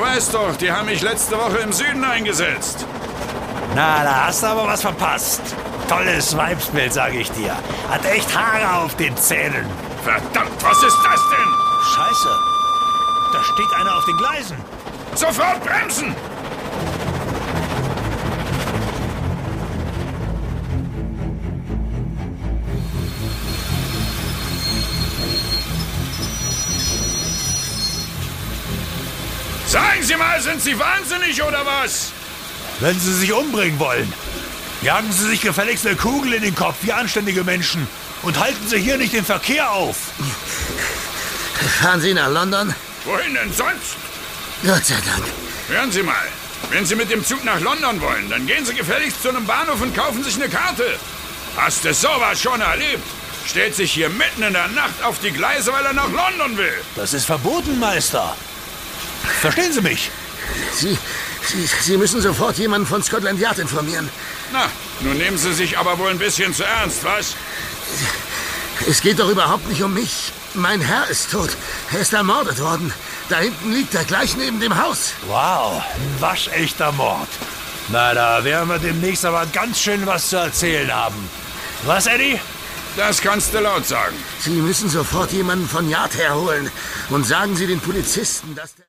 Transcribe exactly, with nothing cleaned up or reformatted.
weiß doch, die haben mich letzte Woche im Süden eingesetzt. Na, da hast du aber was verpasst. Tolles Weibsbild, sage ich dir. Hat echt Haare auf den Zähnen. Verdammt, was ist das denn? Scheiße. Da steht einer auf den Gleisen. Sofort bremsen! Sagen Sie mal, sind Sie wahnsinnig oder was? Wenn Sie sich umbringen wollen, jagen Sie sich gefälligst eine Kugel in den Kopf, wie anständige Menschen. Und halten Sie hier nicht den Verkehr auf. Fahren Sie nach London? Wohin denn sonst? Gott sei Dank. Hören Sie mal, wenn Sie mit dem Zug nach London wollen, dann gehen Sie gefälligst zu einem Bahnhof und kaufen sich eine Karte. Hast du sowas schon erlebt? Stellt sich hier mitten in der Nacht auf die Gleise, weil er nach London will. Das ist verboten, Meister. Verstehen Sie mich? Sie, Sie, Sie müssen sofort jemanden von Scotland Yard informieren. Na, nun nehmen Sie sich aber wohl ein bisschen zu ernst, was? Es geht doch überhaupt nicht um mich. Mein Herr ist tot. Er ist ermordet worden. Da hinten liegt er gleich neben dem Haus. Wow, ein waschechter Mord. Na, da werden wir demnächst aber ganz schön was zu erzählen haben. Was, Eddie? Das kannst du laut sagen. Sie müssen sofort jemanden von Yard herholen. Und sagen Sie den Polizisten, dass der...